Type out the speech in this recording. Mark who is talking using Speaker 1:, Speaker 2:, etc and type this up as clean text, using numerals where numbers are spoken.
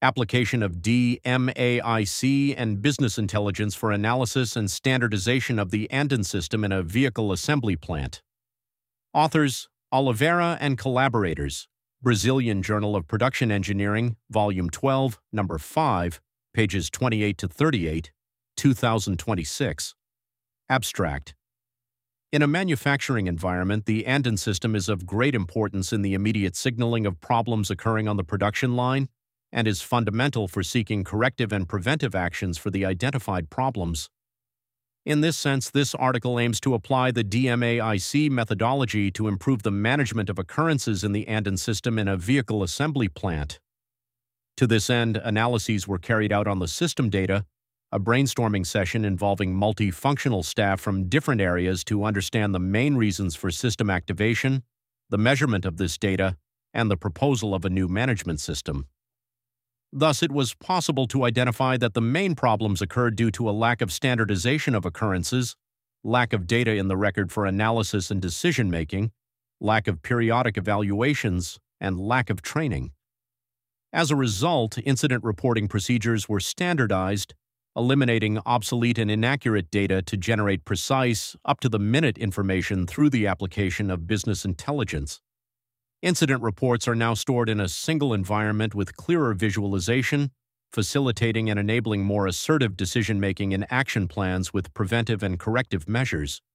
Speaker 1: application of DMAIC and business intelligence for analysis and standardization of the Andon system in a vehicle assembly plant. Authors, Oliveira and collaborators, Brazilian Journal of Production Engineering, Volume 12, Number 5, pages 28 to 38, 2026. Abstract. In a manufacturing environment, the Andon system is of great importance in the immediate signaling of problems occurring on the production line and is fundamental for seeking corrective and preventive actions for the identified problems. In this sense, this article aims to apply the DMAIC methodology to improve the management of occurrences in the Andon system in a vehicle assembly plant. To this end, analyses were carried out on the system data, a brainstorming session involving multifunctional staff from different areas to understand the main reasons for system activation, the measurement of this data, and the proposal of a new management system. Thus, it was possible to identify that the main problems occurred due to a lack of standardization of occurrences, lack of data in the record for analysis and decision-making, lack of periodic evaluations, and lack of training. As a result, incident reporting procedures were standardized, eliminating obsolete and inaccurate data to generate precise, up-to-the-minute information through the application of business intelligence. Incident reports are now stored in a single environment with clearer visualization, facilitating and enabling more assertive decision-making and action plans with preventive and corrective measures.